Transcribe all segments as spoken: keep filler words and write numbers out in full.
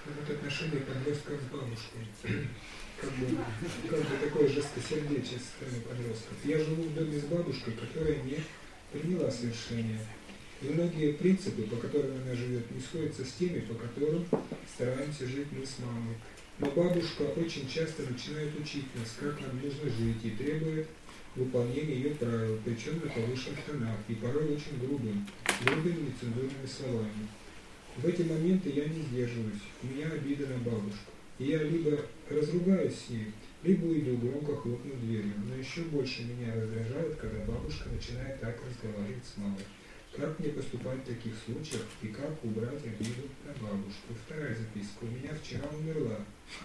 Вот отношение подростка с бабушкой. Как бы, как бы такое жесткосердечие со стороны подростков. Я живу в доме с бабушкой, которая не приняла совершения. И многие принципы, по которым она живет, не сходятся с теми, по которым стараемся жить мы с мамой. Но бабушка очень часто начинает учить нас, как нам нужно жить, и требует выполнения ее правил, причем на повышенных тонах, и порой очень грубым, грубыми нецензурными словами. В эти моменты я не сдерживаюсь, у меня обида на бабушку. И я либо разругаюсь с ней, либо уйду, громко хлопнув дверью. Но еще больше меня раздражает, когда бабушка начинает так разговаривать с мамой. Как мне поступать в таких случаях и как убрать обиду на бабушку? Вторая записка. У меня вчера умерла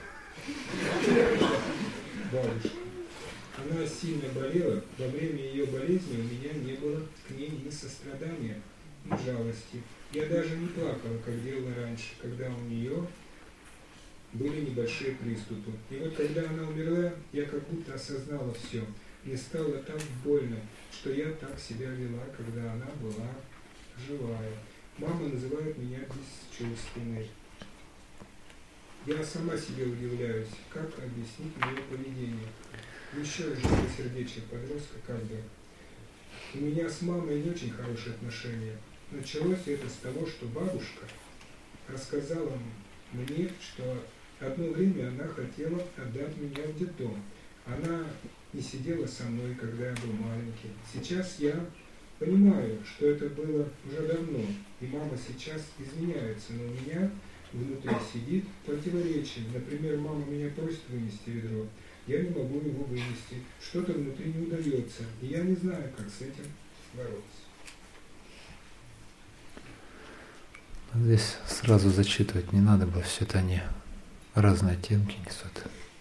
бабушка. Она сильно болела. Во время ее болезни у меня не было к ней ни сострадания, ни жалости. Я даже не плакала, как делала раньше, когда у нее были небольшие приступы. И вот когда она умерла, я как будто осознала все. Мне стало так больно, что я так себя вела, когда она была живая. Мама называет меня бесчувственной. Я сама себе удивляюсь, как объяснить мое поведение. Еще жесткосердечие подростка, как бы. У меня с мамой не очень хорошие отношения. Началось это с того, что бабушка рассказала мне, что одно время она хотела отдать меня в детдом. Она не сидела со мной, когда я был маленький. Сейчас я понимаю, что это было уже давно, и мама сейчас изменяется, но у меня внутри сидит противоречие. Например, мама меня просит вынести ведро, я не могу его вынести, что-то внутри не удается, и я не знаю, как с этим бороться. Здесь сразу зачитывать не надо было, все это они разные оттенки несут.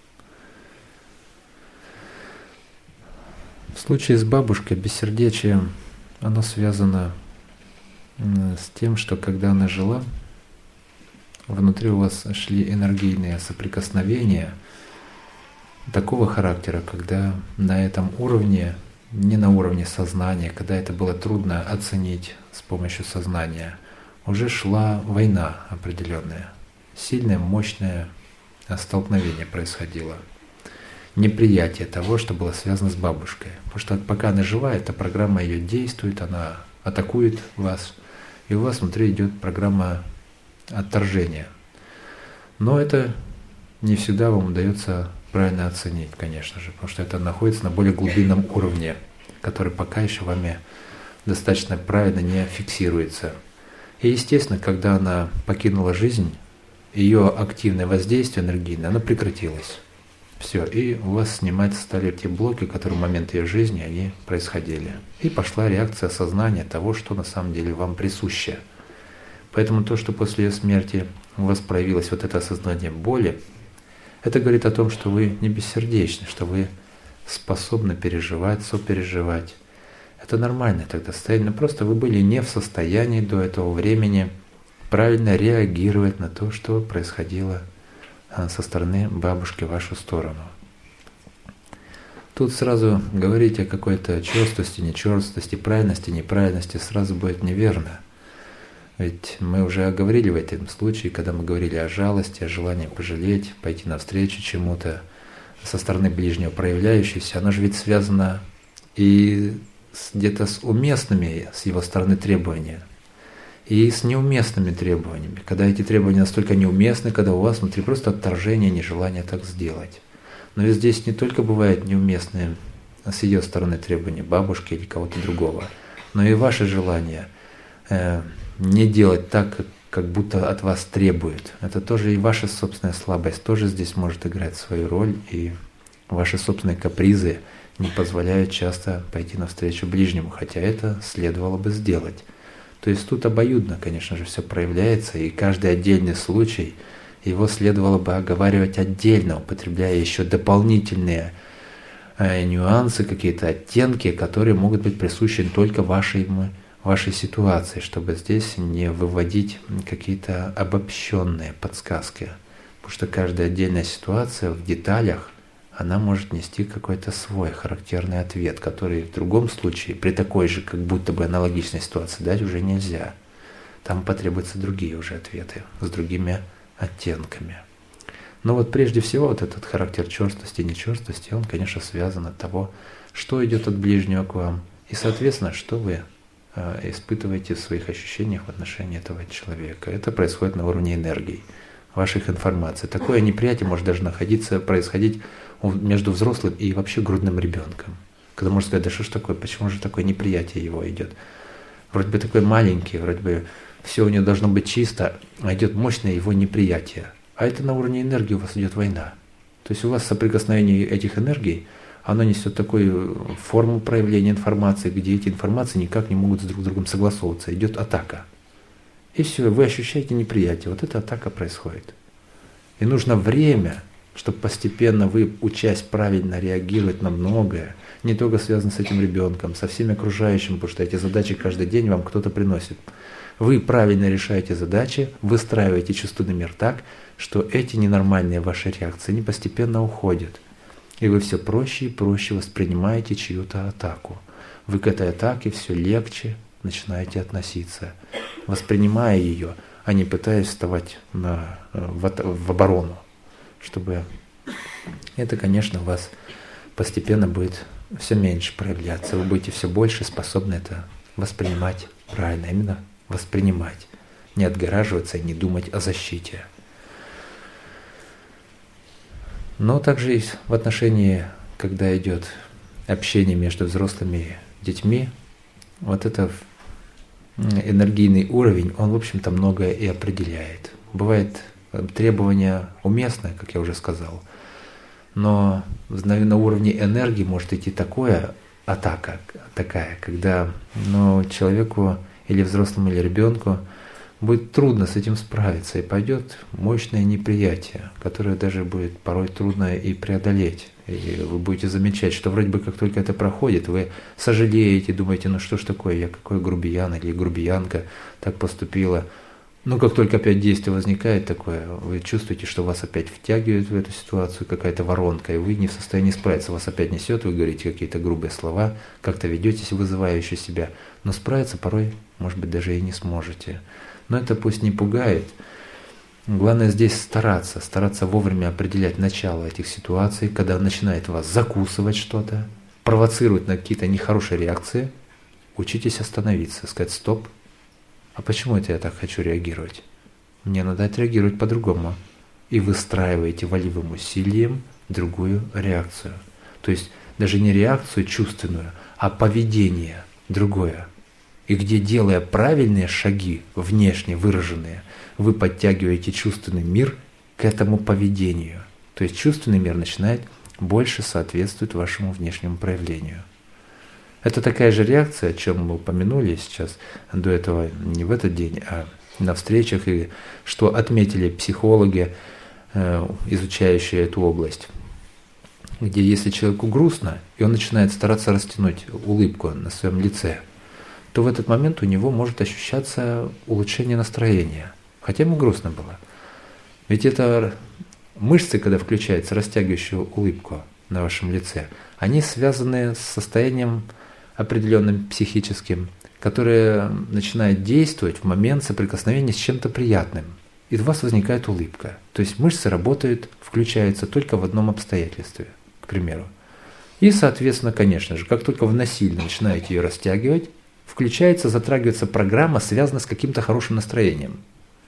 В случае с бабушкой бессердечие, оно связано с тем, что когда она жила, внутри у вас шли энергийные соприкосновения такого характера, когда на этом уровне, не на уровне сознания, когда это было трудно оценить с помощью сознания, уже шла война определенная, сильное, мощное столкновение происходило. Неприятие того, что было связано с бабушкой. Потому что пока она жива, эта программа ее действует, она атакует вас, и у вас внутри идет программа отторжения. Но это не всегда вам удается правильно оценить, конечно же, потому что это находится на более глубинном уровне, который пока еще вами достаточно правильно не фиксируется. И естественно, когда она покинула жизнь, ее активное воздействие энергийное, оно прекратилось. Все, и у вас снимать стали те блоки, которые в момент ее жизни они происходили. И пошла реакция сознания того, что на самом деле вам присуще. Поэтому то, что после ее смерти у вас проявилось вот это осознание боли, это говорит о том, что вы не бессердечны, что вы способны переживать, сопереживать. Это нормальное тогда состояние, но просто вы были не в состоянии до этого времени правильно реагировать на то, что происходило со стороны бабушки в вашу сторону. Тут сразу говорить о какой-то черствости, нечерствости, правильности, неправильности сразу будет неверно. Ведь мы уже говорили в этом случае, когда мы говорили о жалости, о желании пожалеть, пойти навстречу чему-то со стороны ближнего проявляющегося, оно же ведь связано и где-то с уместными с его стороны требованиями, и с неуместными требованиями, когда эти требования настолько неуместны, когда у вас внутри просто отторжение, нежелание так сделать. Но ведь здесь не только бывают неуместные с ее стороны требования бабушки или кого-то другого, но и ваши желания э, не делать так, как, как будто от вас требуют. Это тоже и ваша собственная слабость тоже здесь может играть свою роль, и ваши собственные капризы не позволяют часто пойти навстречу ближнему, хотя это следовало бы сделать. То есть тут обоюдно, конечно же, все проявляется, и каждый отдельный случай, его следовало бы оговаривать отдельно, употребляя еще дополнительные э, нюансы, какие-то оттенки, которые могут быть присущи только вашей, вашей ситуации, чтобы здесь не выводить какие-то обобщенные подсказки. Потому что каждая отдельная ситуация в деталях, она может нести какой-то свой характерный ответ, который в другом случае, при такой же как будто бы аналогичной ситуации, дать уже нельзя. Там потребуются другие уже ответы, с другими оттенками. Но вот прежде всего вот этот характер черствости и нечерствости, он, конечно, связан от того, что идет от ближнего к вам, и, соответственно, что вы э, испытываете в своих ощущениях в отношении этого человека. Это происходит на уровне энергии, ваших информаций. Такое неприятие может даже находиться, происходить между взрослым и вообще грудным ребенком. Когда можно сказать, да что ж такое, почему же такое неприятие его идет? Вроде бы такой маленький, вроде бы все у него должно быть чисто, а идет мощное его неприятие. А это на уровне энергии у вас идет война. То есть у вас соприкосновение этих энергий, оно несет такую форму проявления информации, где эти информации никак не могут с друг с другом согласовываться. Идет атака. И все, вы ощущаете неприятие. Вот эта атака происходит. И нужно время, чтобы постепенно вы, учась правильно реагировать на многое, не только связано с этим ребенком, со всеми окружающими, потому что эти задачи каждый день вам кто-то приносит. Вы правильно решаете задачи, выстраиваете чувственный мир так, что эти ненормальные ваши реакции, они постепенно уходят. И вы все проще и проще воспринимаете чью-то атаку. Вы к этой атаке все легче начинаете относиться, воспринимая ее, а не пытаясь вставать на, в, в оборону. Чтобы это, конечно, у вас постепенно будет все меньше проявляться. Вы будете все больше способны это воспринимать правильно, именно воспринимать, не отгораживаться и не думать о защите. Но также и в отношении, когда идет общение между взрослыми и детьми, вот это энергийный уровень, он, в общем-то, многое и определяет. Бывает требование уместное, как я уже сказал, но на уровне энергии может идти такая атака, такая, когда ну, человеку или взрослому, или ребенку будет трудно с этим справиться, и пойдет мощное неприятие, которое даже будет порой трудно и преодолеть. И вы будете замечать, что вроде бы как только это проходит, вы сожалеете, думаете, ну что ж такое, я какой грубиян или грубиянка так поступила. Но как только опять действие возникает такое, вы чувствуете, что вас опять втягивают в эту ситуацию какая-то воронка, и вы не в состоянии справиться, вас опять несет, вы говорите какие-то грубые слова, как-то ведетесь вызывающе себя, но справиться порой, может быть, даже и не сможете. Но это пусть не пугает. Главное здесь стараться, стараться вовремя определять начало этих ситуаций, когда начинает вас закусывать что-то, провоцировать на какие-то нехорошие реакции, учитесь остановиться, сказать «стоп». А почему это я так хочу реагировать? Мне надо отреагировать по-другому. И выстраиваете волевым усилием другую реакцию. То есть даже не реакцию чувственную, а поведение другое. И где, делая правильные шаги, внешне выраженные, вы подтягиваете чувственный мир к этому поведению. То есть чувственный мир начинает больше соответствовать вашему внешнему проявлению. Это такая же реакция, о чем мы упомянули сейчас до этого, не в этот день, а на встречах, и что отметили психологи, изучающие эту область, где если человеку грустно, и он начинает стараться растянуть улыбку на своем лице, то в этот момент у него может ощущаться улучшение настроения, хотя ему грустно было. Ведь это мышцы, когда включаются, растягивающие улыбку на вашем лице, они связаны с состоянием определенным психическим, которое начинает действовать в момент соприкосновения с чем-то приятным. И у вас возникает улыбка. То есть мышцы работают, включаются только в одном обстоятельстве, к примеру. И, соответственно, конечно же, как только вы насильно начинаете ее растягивать, включается, затрагивается программа, связанная с каким-то хорошим настроением.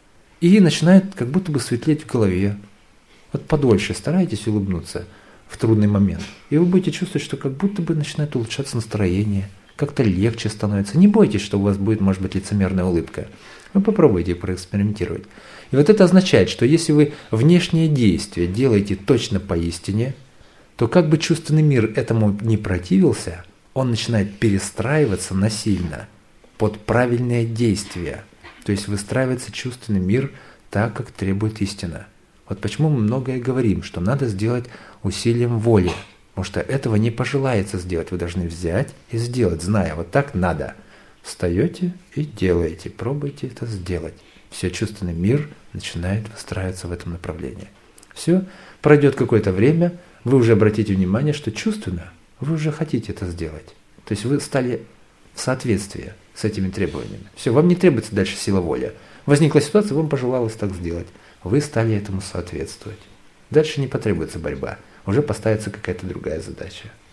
И начинает как будто бы светлеть в голове. Вот подольше старайтесь улыбнуться в трудный момент. И вы будете чувствовать, что как будто бы начинает улучшаться настроение, как-то легче становится. Не бойтесь, что у вас будет, может быть, лицемерная улыбка. Вы попробуйте проэкспериментировать. И вот это означает, что если вы внешние действия делаете точно поистине, то как бы чувственный мир этому не противился, он начинает перестраиваться насильно под правильные действия. То есть выстраивается чувственный мир так, как требует истина. Вот почему мы многое говорим, что надо сделать усилием воли. Потому что этого не пожелается сделать. Вы должны взять и сделать, зная, вот так надо. Встаете и делаете, пробуйте это сделать. Все, чувственный мир начинает выстраиваться в этом направлении. Все, пройдет какое-то время, вы уже обратите внимание, что чувственно вы уже хотите это сделать. То есть вы стали в соответствии с этими требованиями. Все, вам не требуется дальше сила воли. Возникла ситуация, вам пожелалось так сделать. вы стали этому соответствовать. Дальше не потребуется борьба, уже поставится какая-то другая задача.